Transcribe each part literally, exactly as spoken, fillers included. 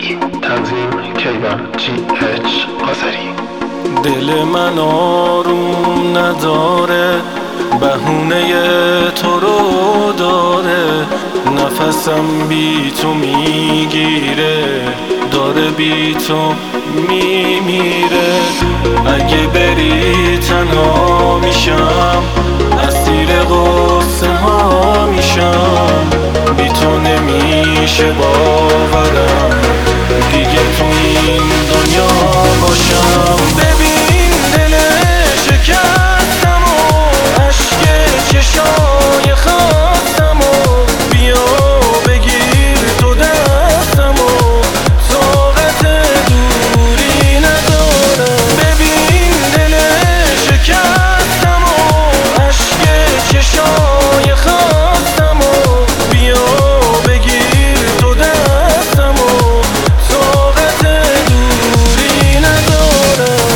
موسیقی تنظیم کیوان جی اچ آذری. دل من آروم نداره، بهونه تو رو داره، نفسم بی تو میگیره، داره بی تو میمیره. اگه بری تنها میشم، اسیر غصه ها میشم، بی تو نمیشه باورم دیگه تو این دنیا باشم. ببین دل شکستم و عشق چشای خستم و بیا بگیر تو دستم و طاقت دوری ندارم. ببین دل شکستم و عشق چشای خستم و بیا بگیر تو دستم و طاقت دوری ندارم.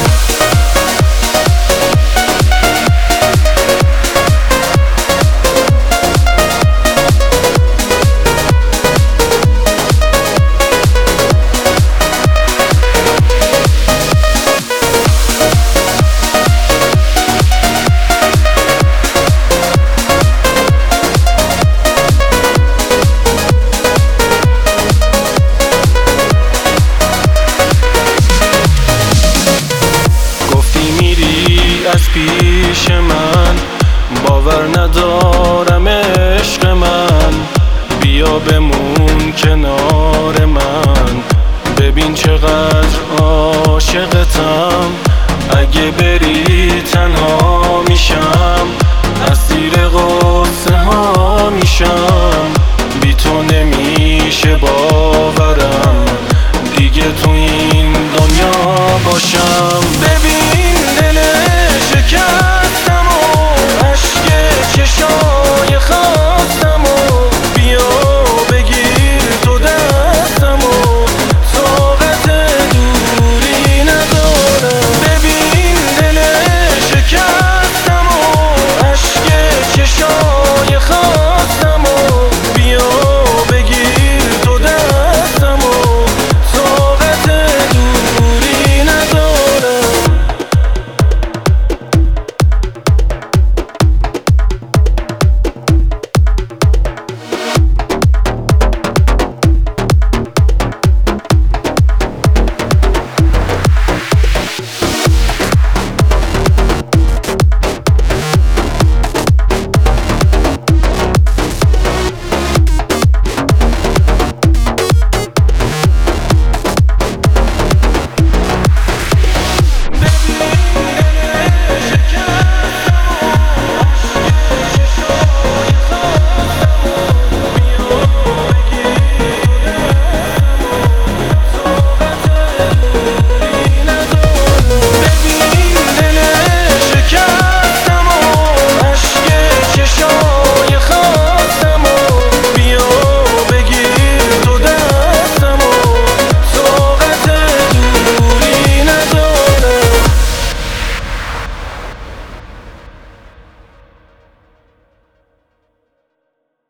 از پیش من باور ندارم عشق من، بیا بمون کنار من، ببین چقدر عاشقتم. اگه بری تنها میشم، اسیر غصه ها میشم، بی تو نمی